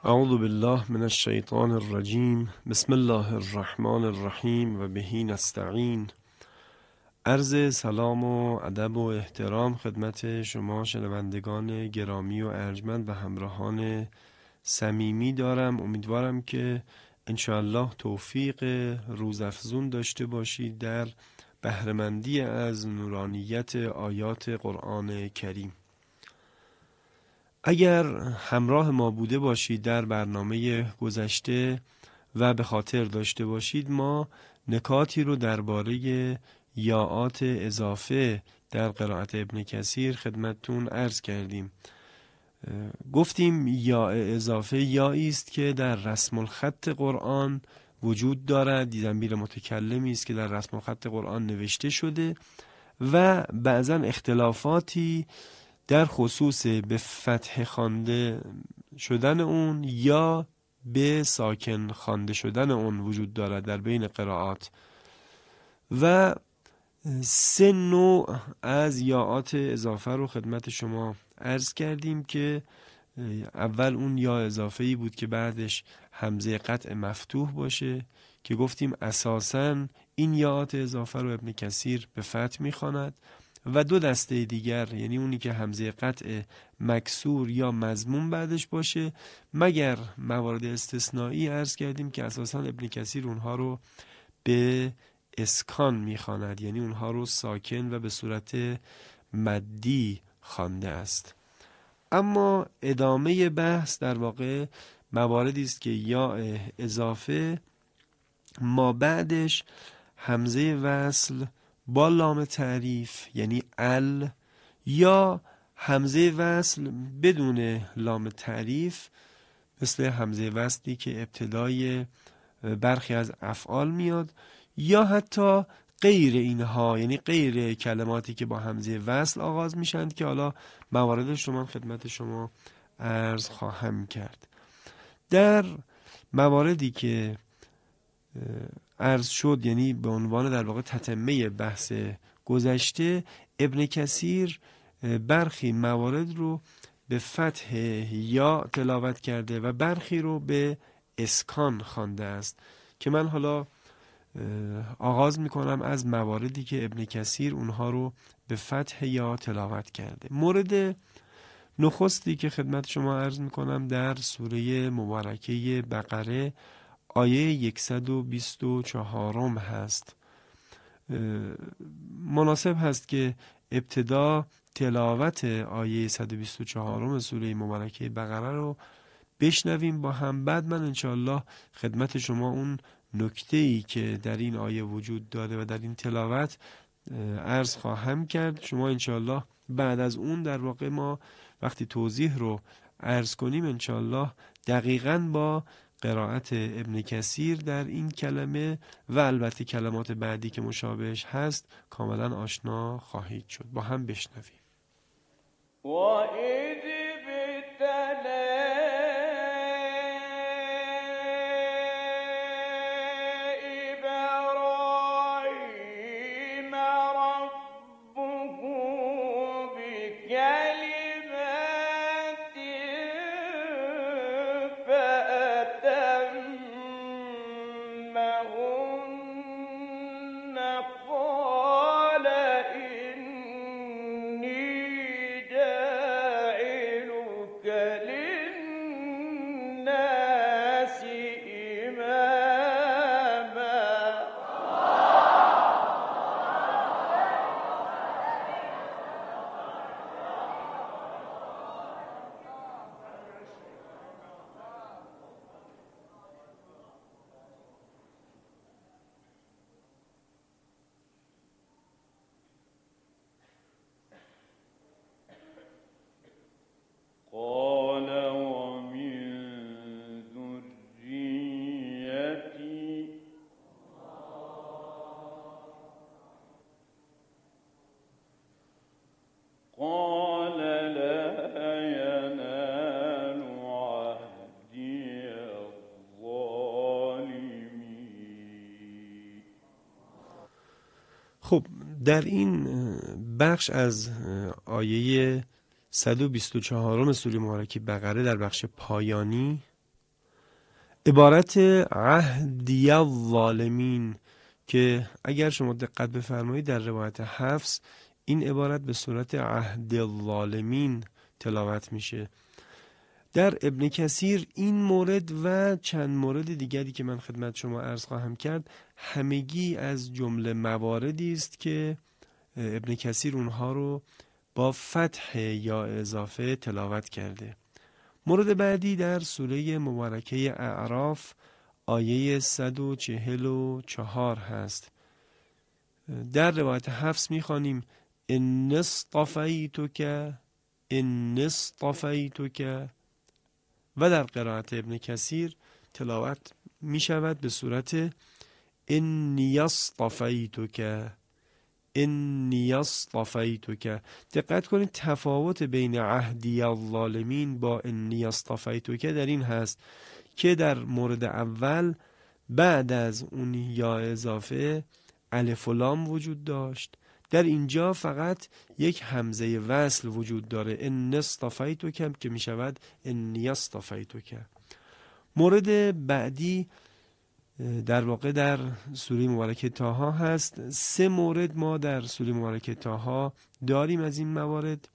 اعوذ بالله من الشیطان الرجیم. بسم الله الرحمن الرحیم و بهی نستعین. عرض سلام و ادب و احترام خدمت شما شنوندگان گرامی و ارجمند و همراهان صمیمی دارم. امیدوارم که انشاءالله توفیق روزافزون داشته باشید در بهره‌مندی از نورانیت آیات قرآن کریم. اگر همراه ما بوده باشید در برنامه گذشته و به خاطر داشته باشید، ما نکاتی رو درباره یاءات اضافه در قرائت ابن کثیر خدمتتون عرض کردیم. گفتیم یاء اضافه یائی است که در رسم الخط قرآن وجود دارد، ضمیر متکلمی است که در رسم الخط قرآن نوشته شده و بعضا اختلافاتی در خصوص به فتح خوانده شدن اون یا به ساکن خوانده شدن اون وجود دارد در بین قرائات. و 3 نوع از یاءات اضافه رو خدمت شما عرض کردیم که اول اون یا اضافه‌ای بود که بعدش همزه قطع مفتوح باشه که گفتیم اساساً این یاءات اضافه رو ابن کثیر به فتح می‌خواند. و 2 دسته دیگر، یعنی اونی که همزه قطع مکسور یا مضموم بعدش باشه، مگر موارد استثنایی عرض کردیم که اساساً ابن کثیر اونها رو به اسکان میخواند، یعنی اونها رو ساکن و به صورت مدی خوانده است. اما ادامه بحث در واقع مواردی است که یا اضافه ما بعدش همزه وصل با لام تعریف یعنی ال یا همزه وصل بدون لام تعریف مثل همزه وصلی که ابتدای برخی از افعال میاد یا حتی غیر اینها، یعنی غیر کلماتی که با همزه وصل آغاز میشند که حالا مواردش رو من خدمت شما عرض خواهم کرد. در مواردی که عرض شد، یعنی به عنوان در واقع تتمه بحث گذشته، ابن کثیر برخی موارد رو به فتح یا تلاوت کرده و برخی رو به اسکان خوانده است که من حالا آغاز میکنم از مواردی که ابن کثیر اونها رو به فتح یا تلاوت کرده. مورد نخستی که خدمت شما عرض میکنم در سوره مبارکه بقره آیه 124 هست. مناسب هست که ابتدا تلاوت آیه 124 سوره مبارکه بقره رو بشنویم با هم، بعد من انشاءالله خدمت شما اون نکته‌ای که در این آیه وجود داره و در این تلاوت عرض خواهم کرد. شما انشاءالله بعد از اون در واقع ما وقتی توضیح رو عرض کنیم انشاءالله دقیقاً با قرائت ابن کثیر در این کلمه و البته کلمات بعدی که مشابهش هست کاملا آشنا خواهید شد. با هم بشنویم. خب در این بخش از آیه 124 سوره مبارکه بقره در بخش پایانی عبارت عهدی الظالمین که اگر شما دقت بفرمایید در روایت حفص این عبارت به صورت عهد الظالمین تلاوت میشه. در ابن کثیر این مورد و چند مورد دیگری که من خدمت شما عرض خواهم کرد همگی از جمله مواردی است که ابن کثیر اونها رو با فتح یا اضافه تلاوت کرده. مورد بعدی در سوره مبارکه اعراف آیه 144 هست. در روایت حفص میخوانیم ان اصطفیتک و در قرائت ابن کثیر تلاوت می شود به صورت انی اصطفیتک. دقت کنید تفاوت بین عهدی الظالمین با انی اصطفیتک در این هست که در مورد اول بعد از اون یا اضافه الف و لام وجود داشت، در اینجا فقط یک همزه وصل وجود داره ان اصطفیتک که می شود انی اصطفیتک. مورد بعدی در واقع در سوره مبارکه طه هست. 3 مورد ما در سوره مبارکه طه داریم از این موارد: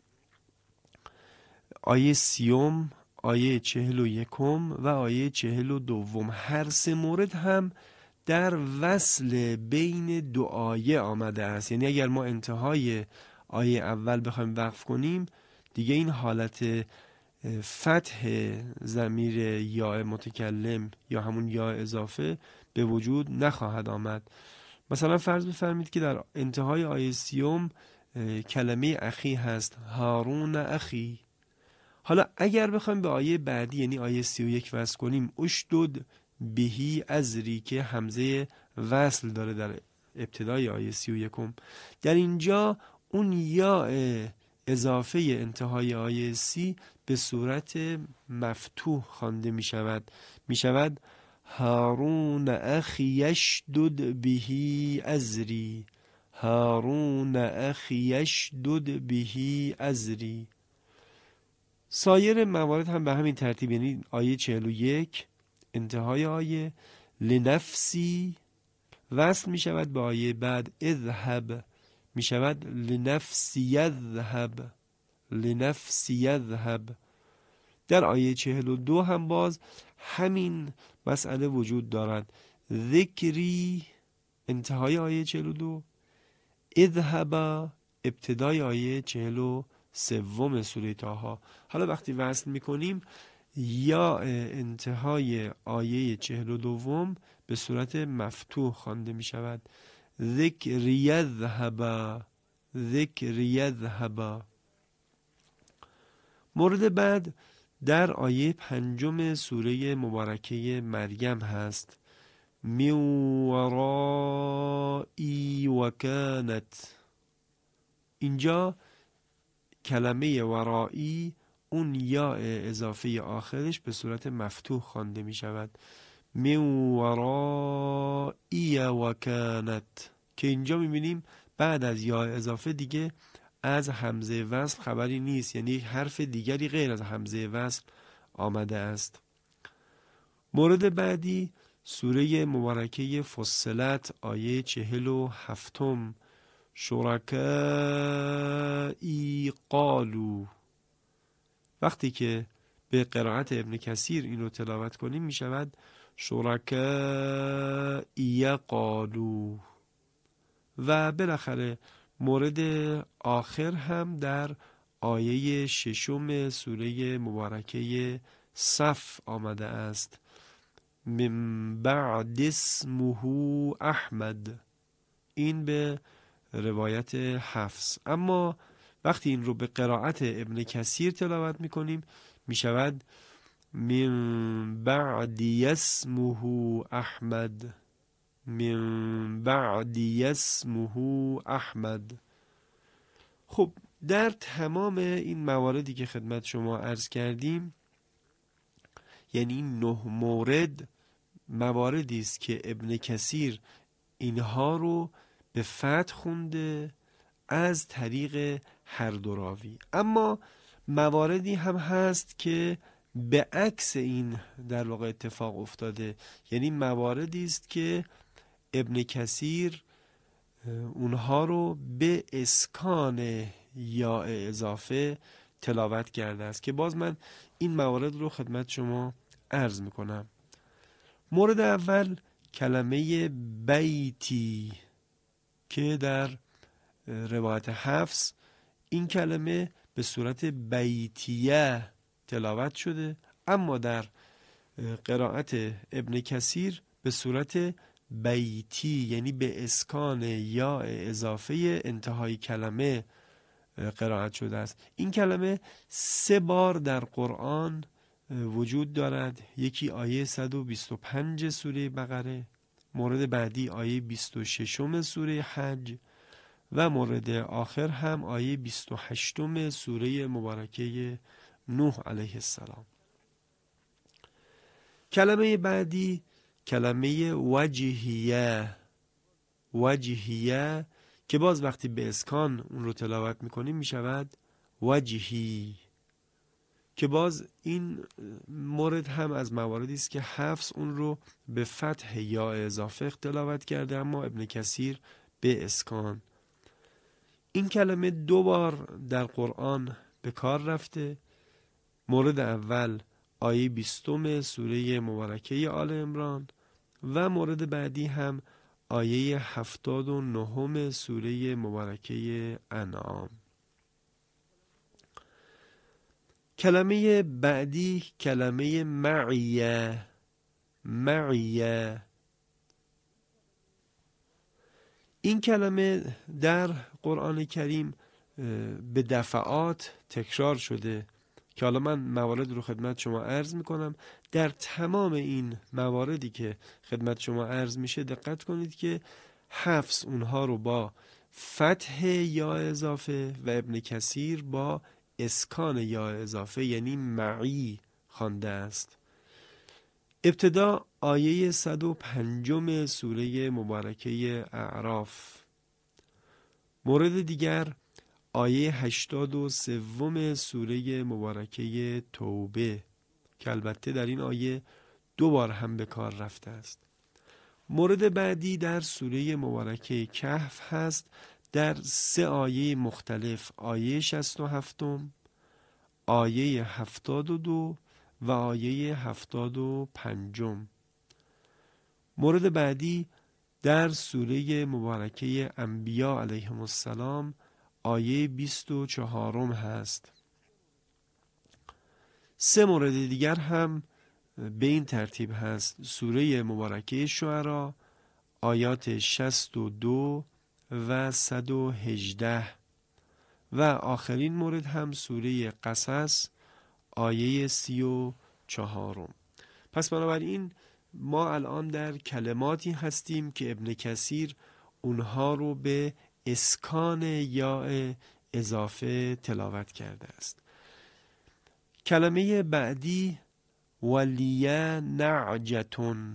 آیه 30، آیه 41 و آیه 42. هر 3 مورد هم در وصل بین 2 آیه آمده است. یعنی اگر ما انتهای آیه اول بخوایم وقف کنیم دیگه این حالت فتح ضمیر یا متکلم یا همون یا اضافه به وجود نخواهد آمد. مثلا فرض بفرمید که در انتهای آیه 30 کلمه اخی هست، هارون اخی. حالا اگر بخوایم به آیه بعدی یعنی آیه 31 وصل کنیم اشدد بهی ازری که همزه وصل داره در ابتدای آیه 31، در اینجا اون یا اضافه انتهای آیه 30 به صورت مفتوح خوانده می شود هارون اخی یشدد بهی ازری، هارون اخی یشدد بهی ازری. سایر موارد هم به همین ترتیب، یعنی آیه 41 انتهای آیه لنفسی وصل می شود به آیه بعد اذهب، می شود لنفسی یذهب، لنفسی یذهب. در آیه 42 هم باز همین مسئله وجود دارد، ذکری انتهای آیه 42، اذهب ابتدای آیه 43 سوره طه. حالا وقتی وصل میکنیم یا انتهای آیه 42 به صورت مفتوح خوانده می شود، ذکر یذهب، ذکر یذهب. مورد بعد در آیه 5 سوره مبارکه مریم هست، من ورائی و کانت. اینجا کلمه ورائی اون یا اضافه آخرش به صورت مفتوح خوانده می شود، من ورائی و کانت، که اینجا می بینیم بعد از یا اضافه دیگه از همزه وصل خبری نیست، یعنی حرف دیگری غیر از همزه وصل آمده است. مورد بعدی سوره مبارکه فصلت آیه 47، شرکائی قالوا. وقتی که به قرائت ابن کثیر این رو تلاوت کنیم می شود شرکائی قالوا. و بالاخره مورد آخر هم در آیه 6 سوره مبارکه صف آمده است، من بعد اسمه احمد. این به روایت حفص. اما وقتی این رو به قرائت ابن کثیر تلاوت میکنیم می شود من بعد اسمه احمد، من بعد اسمه احمد. خب در تمام این مواردی که خدمت شما عرض کردیم، یعنی این 9 مورد مواردی است که ابن کثیر اینها رو به فتح خونده از طریق هر دو راوی. اما مواردی هم هست که به عکس این در واقع اتفاق افتاده، یعنی مواردی است که ابن کثیر اونها رو به اسکان یا اضافه تلاوت کرده است که باز من این موارد رو خدمت شما عرض میکنم. مورد اول کلمه بیتی که در روایت حفص این کلمه به صورت بیتیه تلاوت شده، اما در قرائت ابن کثیر به صورت بیتی، یعنی به اسکان یا اضافه انتهای کلمه قرائت شده است. این کلمه 3 بار در قرآن وجود دارد. یکی آیه 125 سوره بقره، مورد بعدی آیه 26 سوره حج و مورد آخر هم آیه 28 سوره مبارکه نوح علیه السلام. کلمه بعدی کلمه وجهیه که باز وقتی به اسکان اون رو تلاوت میکنیم میشود وجهی، که باز این مورد هم از مواردی است که حفص اون رو به فتح یا اضافه تلاوت کرده، اما ابن کثیر به اسکان. این کلمه 2 بار در قرآن به کار رفته. مورد اول آیه 20 سوره مبارکه آل عمران و مورد بعدی هم آیه 79 سوره مبارکه انعام. کلمه بعدی کلمه معیه. این کلمه در قرآن کریم به دفعات تکرار شده که حالا من موارد رو خدمت شما عرض میکنم. در تمام این مواردی که خدمت شما عرض میشه دقت کنید که حفص اونها رو با فتح یا اضافه و ابن کثیر با اسکان یا اضافه یعنی معی خوانده است. ابتدا آیه 105 سوره مبارکه اعراف، مورد دیگر آیه 83 سوره مبارکه توبه که البته در این آیه 2 بار هم به کار رفته است. مورد بعدی در سوره مبارکه کهف هست در 3 آیه مختلف، آیه 67، آیه 72 و آیه 75. مورد بعدی در سوره مبارکه انبیا علیهم السلام آیه 24 هست. 3 مورد دیگر هم به این ترتیب هست: سوره مبارکه شعراء آیات 62 و 118 و آخرین مورد هم سوره قصص آیه 34. پس بنابراین ما الان در کلماتی هستیم که ابن کثیر اونها رو به اسکان یا اضافه تلاوت کرده است. کلمه بعدی ولیه نعجتون.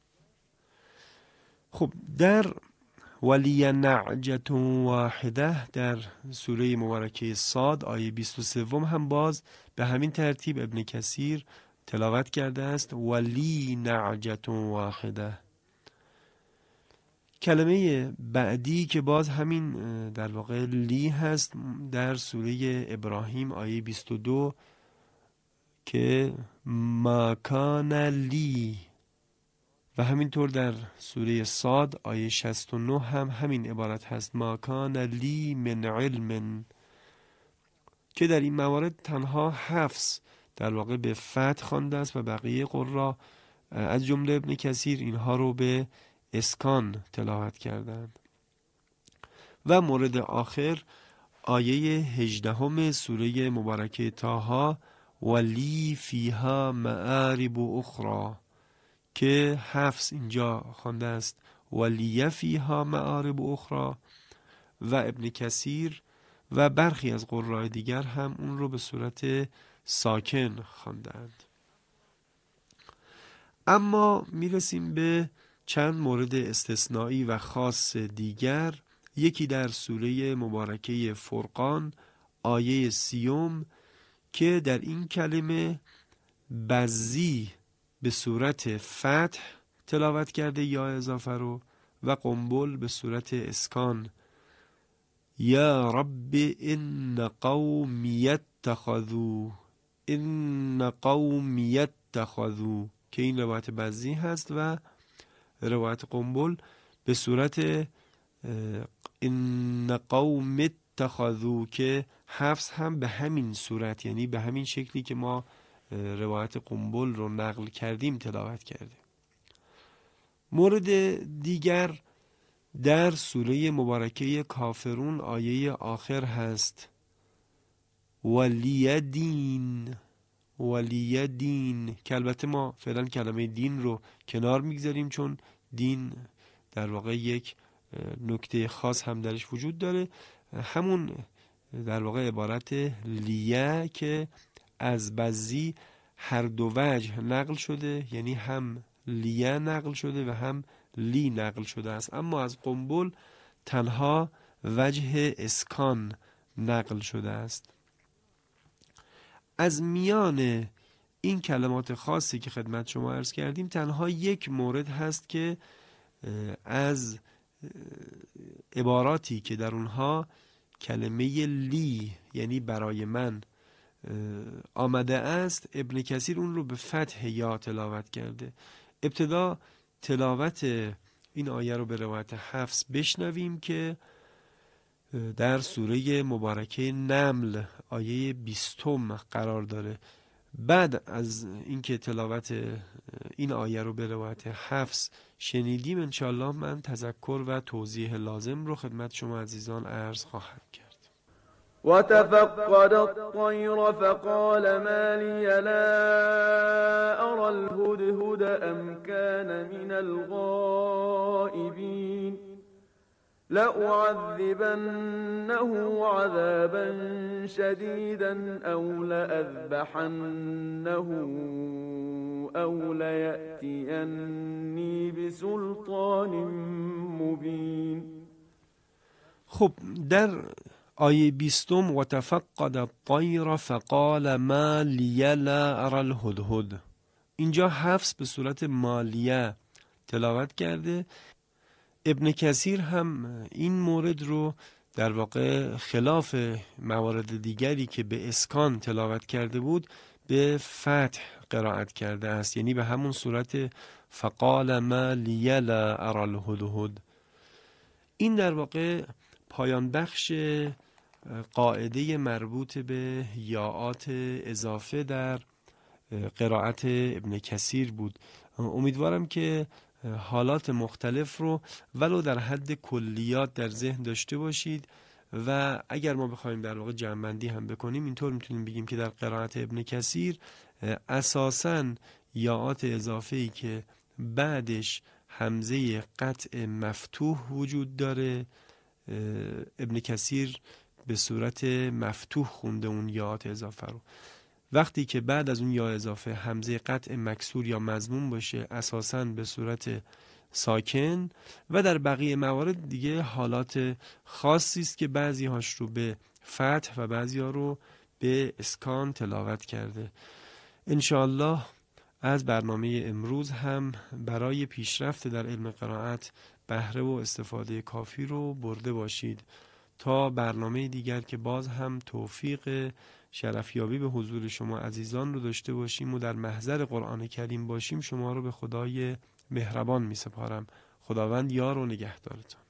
خب در ولیه نعجتون واحده در سوره مبارکه صاد آیه 23 هم باز به همین ترتیب ابن کثیر تلاوت کرده است ولی نعجتون واحده. کلمه بعدی که باز همین در واقع لی هست در سوره ابراهیم آیه 22 که ما کان لی، و همینطور در سوره صاد آیه 69 هم همین عبارت هست ما کان لی من علم، که در این موارد تنها حفص در واقع به فتح خوانده است و بقیه قرا از جمله ابن کثیر اینها رو به اسکان تلاوت کردند. و مورد آخر آیه 18 سوره مبارکه طه ولی فیها معارب اخرى که حفص اینجا خوانده است ولی فیها معارب اخرى و ابن کثیر و برخی از قرای دیگر هم اون رو به صورت ساکن خواندند. اما میرسیم به چند مورد استثنایی و خاص دیگر. یکی در سوره مبارکه فرقان آیه 30 که در این کلمه بزی به صورت فتح تلاوت کرده یا اضافه رو و قنبل به صورت اسکان. یا رب ان قومی اتخذوا، ان قومی اتخذوا، که این روایت بزی هست و روایت قنبل به صورت ان قوم اتخذوا که حفظ هم به همین صورت، یعنی به همین شکلی که ما روایت قنبل رو نقل کردیم تلاوت کرده. مورد دیگر در سوره مبارکه کافرون آیه آخر هست ولی دین، ولی دین، که البته ما فعلا کلمه دین رو کنار میگذاریم چون دین در واقع یک نکته خاص هم درش وجود داره، همون در واقع عبارت لیه که از بزی هر دو وجه نقل شده، یعنی هم لیه نقل شده و هم لی نقل شده است، اما از قنبل تنها وجه اسکان نقل شده است. از میان این کلمات خاصی که خدمت شما عرض کردیم تنها یک مورد هست که از عباراتی که در اونها کلمه لی یعنی برای من آمده است ابن کثیر اون رو به فتح یا تلاوت کرده. ابتدا تلاوت این آیه رو به روایت حفص بشنویم که در سوره مبارکه نمل آیه 20 قرار داره. بعد از اینکه تلاوت این آیه رو به روایت حفص شنیدیم انشاءالله من تذکر و توضیح لازم رو خدمت شما عزیزان عرض خواهم کرد. وتفقد الطير فقال ما لي لا أرى الهدهد أم كان من الغائبين لأعذبنه عذابا شديدا أو لأذبحنه أو ليأتيني بسلطان مبين. خب در آیه 20 و تفقد الطیر فقال ما لی لا اری الهدهد، اینجا حفص به صورت مالیه تلاوت کرده. ابن کثیر هم این مورد رو در واقع خلاف موارد دیگری که به اسکان تلاوت کرده بود به فتح قرائت کرده است، یعنی به همون صورت فقال ما لی لا اری الهدهد. این در واقع پایان بخش قاعده مربوط به یاءات اضافه در قرائت ابن کثیر بود. امیدوارم که حالات مختلف رو ولو در حد کلیات در ذهن داشته باشید و اگر ما بخوایم در واقع جمع‌بندی هم بکنیم اینطور میتونیم بگیم که در قرائت ابن کثیر اساساً یاءات اضافه‌ای که بعدش همزه قطع مفتوح وجود داره ابن کثیر به صورت مفتوح خونده اون یاءات اضافه رو. وقتی که بعد از اون یا اضافه همزه قطع مکسور یا مضموم باشه اساساً به صورت ساکن و در بقیه موارد دیگه حالات خاصی است که بعضی هاش رو به فتح و بعضی ها رو به اسکان تلاوت کرده. انشاءالله از برنامه امروز هم برای پیشرفت در علم قرائت بهره و استفاده کافی رو برده باشید تا برنامه دیگر که باز هم توفیق شرفیابی به حضور شما عزیزان رو داشته باشیم و در محضر قرآن کریم باشیم شما رو به خدای مهربان می سپارم. خداوند یار و نگهدارتان.